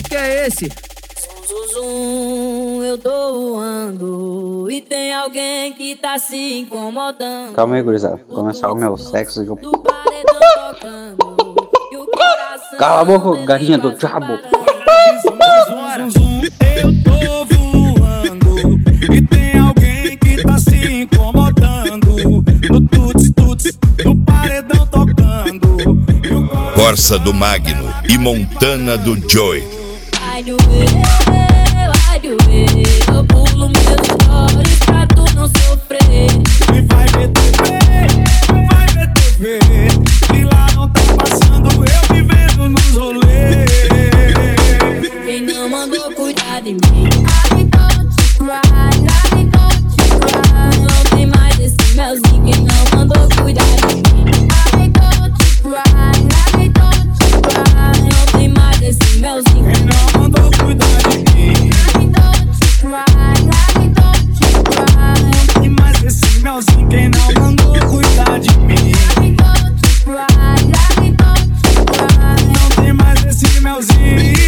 que é esse? Eu tô voando e tem alguém que tá se incomodando. Calma aí, gurizada. Vou começar o meu sexo de... Cala a boca, galinha do diabo. Eu tô voando e tem alguém que tá se incomodando. No tuts-tuts, no paredão tocando. Corsa do Magno e Montana do Joey. Vai doer, eu pulo meus stories pra tu não sofrer. E vai ver TV, e lá não tá passando eu vivendo nos rolês. Quem não mandou cuidar de mim? I don't cry. Não tem mais esse melzinho. Quem não mandou cuidar de mim? I don't cry. Não tem mais esse melzinho. Quem não mandou cuidar de mim? Não tem mais esse melzinho. Quem não mandou cuidar de mim? Não tem mais esse melzinho.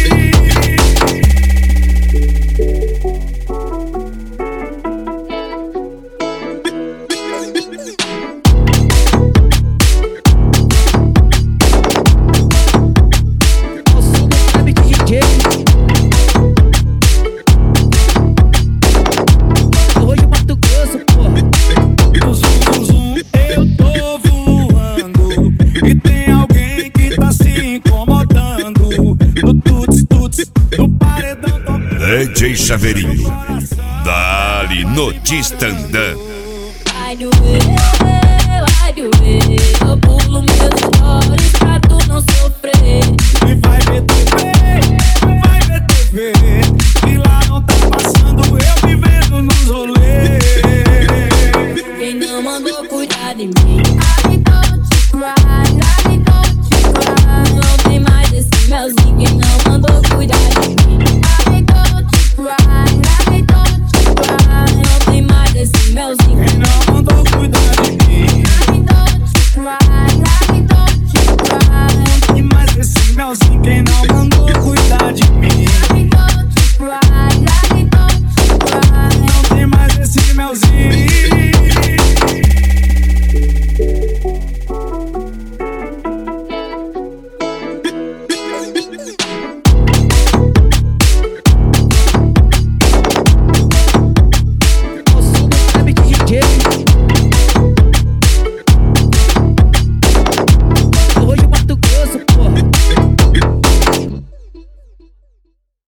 DJ Chaveirinho, dali notícia andando. Vai doer, eu pulo meus stories pra